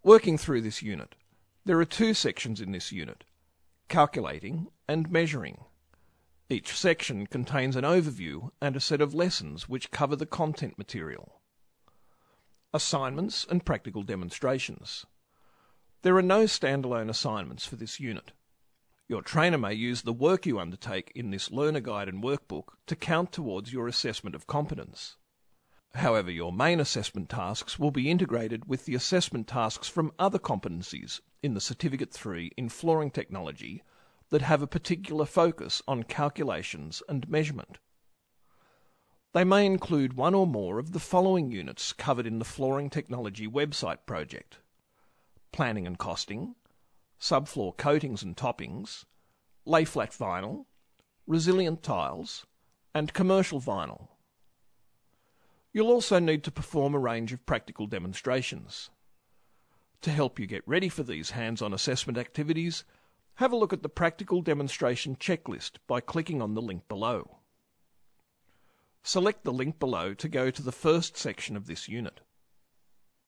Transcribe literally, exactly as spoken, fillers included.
Working through this unit, there are two sections in this unit, calculating and measuring. Each section contains an overview and a set of lessons which cover the content material. Assignments and practical demonstrations. There are no standalone assignments for this unit. Your trainer may use the work you undertake in this learner guide and workbook to count towards your assessment of competence. However, your main assessment tasks will be integrated with the assessment tasks from other competencies in the Certificate three in Flooring Technology that have a particular focus on calculations and measurement. They may include one or more of the following units covered in the Flooring Technology website project: planning and costing, subfloor coatings and toppings, lay flat vinyl, resilient tiles, and commercial vinyl. You'll also need to perform a range of practical demonstrations. To help you get ready for these hands-on assessment activities, have a look at the practical demonstration checklist by clicking on the link below. Select the link below to go to the first section of this unit.